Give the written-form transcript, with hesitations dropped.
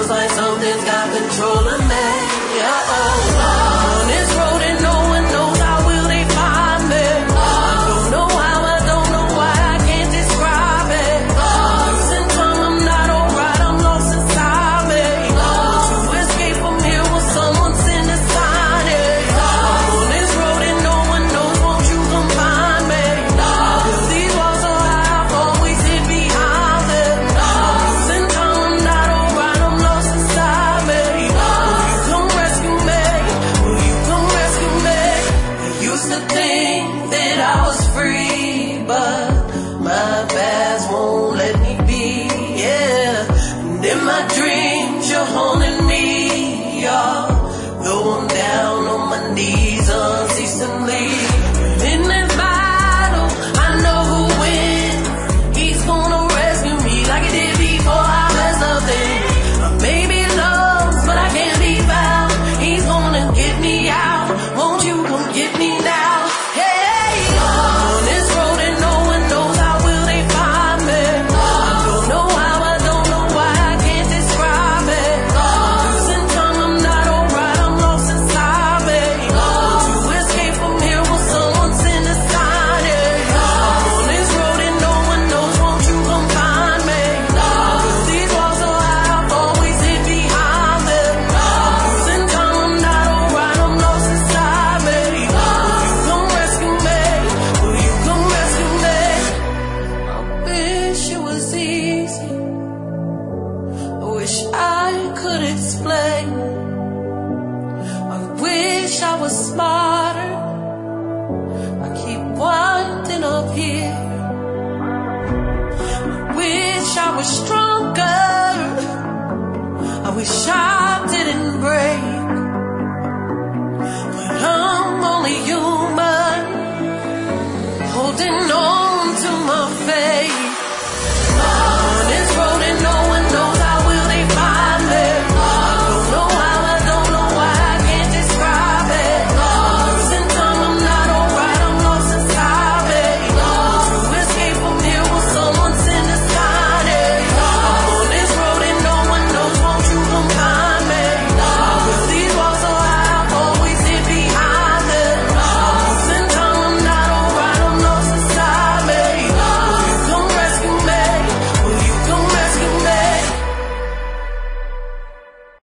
feels like something's got control of me. On this road and no one knows how will they find me. I don't know how, I don't know why, I can't describe it. Losing time, I'm not alright, I'm lost inside me. To escape from here, will someone send a sign? On this road and no one knows, won't you come find me? These walls are high, I've always hid behind them. Losing time, I'm not alright, I'm lost inside me. Will you come rescue me? Will you come rescue me? I used to think that I was free, but my past won't let me be, yeah. And in my dreams, you're holding me, yeah. Though I'm down on my knees unceasingly. In this battle, I know who wins. He's gonna rescue me like he did before I was nothing. Maybe lost, but I can't be found. He's gonna get me out. Won't you come get me now? Hey, on this road and no one knows how will they find me. I don't know how, I don't know why, I can't describe it. Losing time, I'm not alright, I'm lost inside me. To escape from here, will someone send a sign? On this road and no one knows, won't you come find me? These walls are high, I've always hid behind them. Losing time, I'm not alright, I'm lost inside me. Will you come rescue me? Will you come rescue me? I wish it was easy. I wish I could explain. I wish I was smarter. I keep winding up here. I wish I was stronger. I wish I